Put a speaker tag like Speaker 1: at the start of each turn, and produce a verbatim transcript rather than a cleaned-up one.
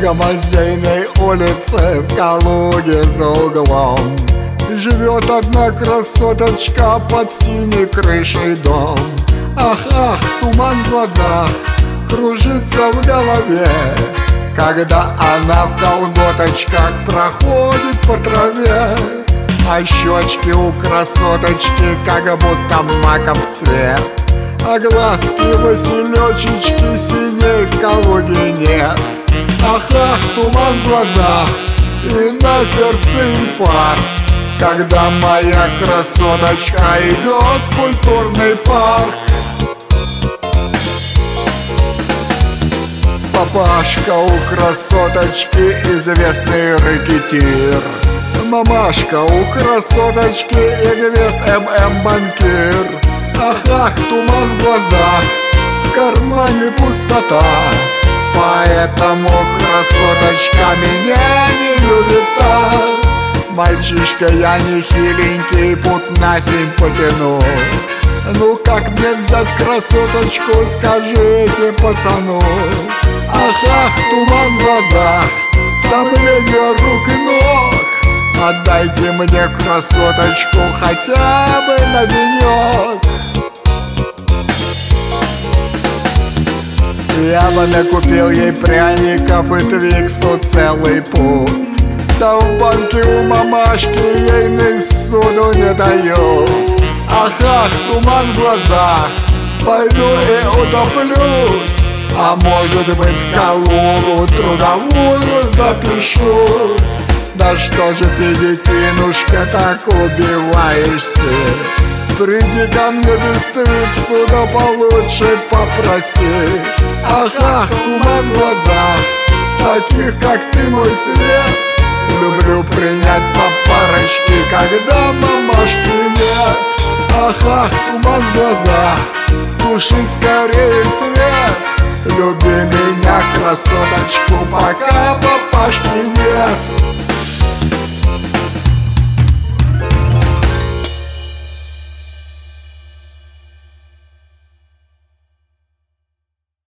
Speaker 1: Гомозейной улице в Калуге за углом живет одна красоточка под синей крышей дом. Ах, ах, туман в глазах кружится в голове, когда она в колготочках проходит по траве. А щечки у красоточки как будто маков цвет, а глазки василечечки синей в Калуге нет. Ах, ах, туман в глазах и на сердце инфаркт, когда моя красоточка идет в культурный парк. Папашка у красоточки известный рэкетир, мамашка у красоточки инвест эм эм банкир. Ах, ах, туман в глазах, в кармане пустота, поэтому красоточка меня не любит так. Мальчишка я не хиленький, путь на семь потяну. Ну как мне взять красоточку, скажите пацану. Ах, ах, туман в глазах, давление рук и ног, отдайте мне красоточку хотя бы на денек. Я бы накупил ей пряников и твиксу целый путь, да в банке у мамашки ей суду не дают. Ах, ах, туман в глазах, пойду и утоплюсь, а может быть в Калугу трудовую запишусь. Да что же ты, детинушка, так убиваешься? Приди ко мне без твиксу, да получше попроси. Ах, ах, туман в глазах, таких как ты, мой свет, люблю принять по парочке, когда мамашки нет. Ах, ах, туман в глазах, туши скорее свет, люби меня, красоточку, пока папашки нет.